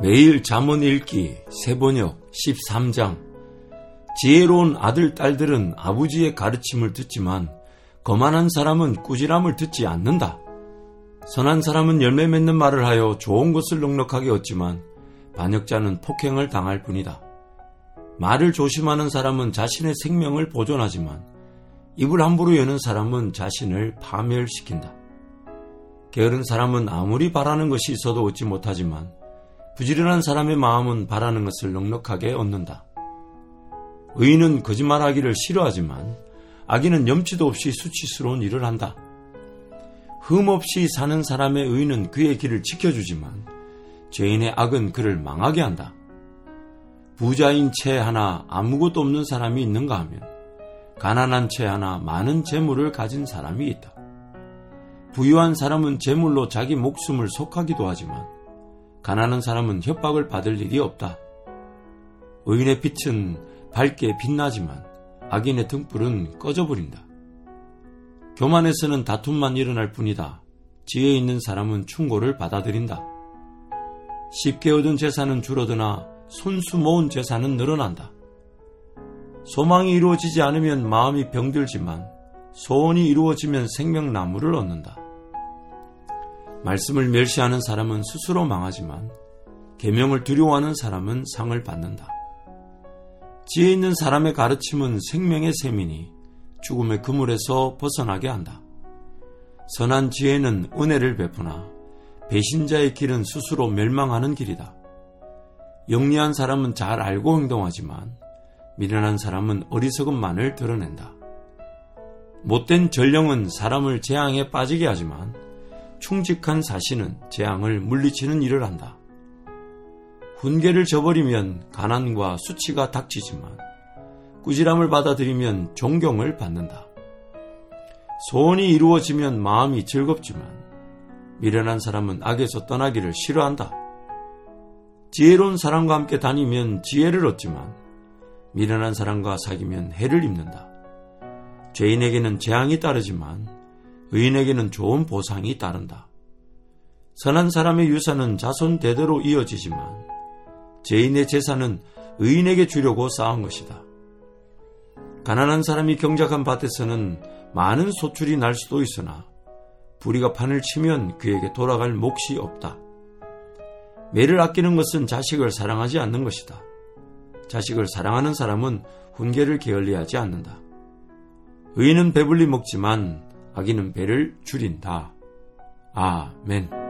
매일 잠언 읽기 세번역 13장. 지혜로운 아들, 딸들은 아버지의 가르침을 듣지만 거만한 사람은 꾸지람을 듣지 않는다. 선한 사람은 열매 맺는 말을 하여 좋은 것을 넉넉하게 얻지만 반역자는 폭행을 당할 뿐이다. 말을 조심하는 사람은 자신의 생명을 보존하지만 입을 함부로 여는 사람은 자신을 파멸시킨다. 게으른 사람은 아무리 바라는 것이 있어도 얻지 못하지만 부지런한 사람의 마음은 바라는 것을 넉넉하게 얻는다. 의인은 거짓말하기를 싫어하지만 악인은 염치도 없이 수치스러운 일을 한다. 흠없이 사는 사람의 의인은 그의 길을 지켜주지만 죄인의 악은 그를 망하게 한다. 부자인 채 하나 아무것도 없는 사람이 있는가 하면 가난한 채 하나 많은 재물을 가진 사람이 있다. 부유한 사람은 재물로 자기 목숨을 속하기도 하지만 가난한 사람은 협박을 받을 일이 없다. 의인의 빛은 밝게 빛나지만 악인의 등불은 꺼져버린다. 교만에서는 다툼만 일어날 뿐이다. 지혜 있는 사람은 충고를 받아들인다. 쉽게 얻은 재산은 줄어드나 손수 모은 재산은 늘어난다. 소망이 이루어지지 않으면 마음이 병들지만 소원이 이루어지면 생명나무를 얻는다. 말씀을 멸시하는 사람은 스스로 망하지만 계명을 두려워하는 사람은 상을 받는다. 지혜 있는 사람의 가르침은 생명의 샘이니 죽음의 그물에서 벗어나게 한다. 선한 지혜는 은혜를 베푸나 배신자의 길은 스스로 멸망하는 길이다. 영리한 사람은 잘 알고 행동하지만 미련한 사람은 어리석음만을 드러낸다. 못된 전령은 사람을 재앙에 빠지게 하지만 충직한 사신은 재앙을 물리치는 일을 한다. 훈계를 저버리면 가난과 수치가 닥치지만 꾸지람을 받아들이면 존경을 받는다. 소원이 이루어지면 마음이 즐겁지만 미련한 사람은 악에서 떠나기를 싫어한다. 지혜로운 사람과 함께 다니면 지혜를 얻지만 미련한 사람과 사귀면 해를 입는다. 죄인에게는 재앙이 따르지만 의인에게는 좋은 보상이 따른다. 선한 사람의 유산은 자손 대대로 이어지지만 죄인의 재산은 의인에게 주려고 쌓은 것이다. 가난한 사람이 경작한 밭에서는 많은 소출이 날 수도 있으나 부리가 판을 치면 그에게 돌아갈 몫이 없다. 매를 아끼는 것은 자식을 사랑하지 않는 것이다. 자식을 사랑하는 사람은 훈계를 게을리하지 않는다. 의인은 배불리 먹지만 악인은 배를 줄인다. 아멘.